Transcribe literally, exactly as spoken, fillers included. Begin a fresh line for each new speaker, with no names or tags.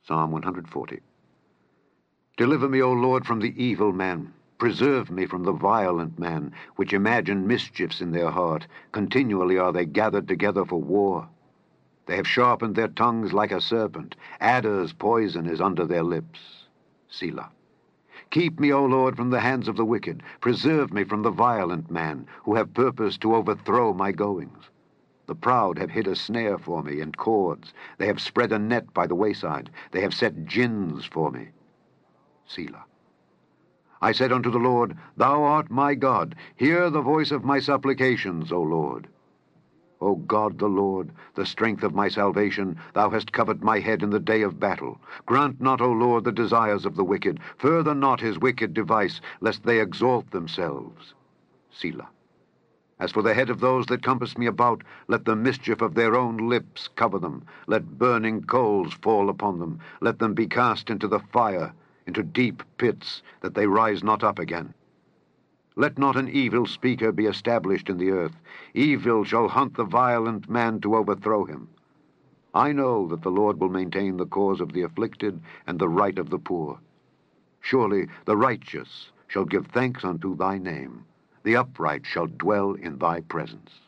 Psalm one hundred forty. Deliver me, O Lord, from the evil man. Preserve me from the violent man, which imagine mischiefs in their heart. Continually are they gathered together for war. They have sharpened their tongues like a serpent. Adder's poison is under their lips. Selah. Keep me, O Lord, from the hands of the wicked. Preserve me from the violent man, who have purposed to overthrow my goings. The proud have hid a snare for me and cords. They have spread a net by the wayside. They have set gins for me. Selah. I said unto the Lord, Thou art my God. Hear the voice of my supplications, O Lord. O God the Lord, the strength of my salvation, thou hast covered my head in the day of battle. Grant not, O Lord, the desires of the wicked. Further not his wicked device, lest they exalt themselves. Selah. As for the head of those that compass me about, let the mischief of their own lips cover them. Let burning coals fall upon them. Let them be cast into the fire, into deep pits, that they rise not up again. Let not an evil speaker be established in the earth. Evil shall hunt the violent man to overthrow him. I know that the Lord will maintain the cause of the afflicted and the right of the poor. Surely the righteous shall give thanks unto thy name. The upright shall dwell in thy presence.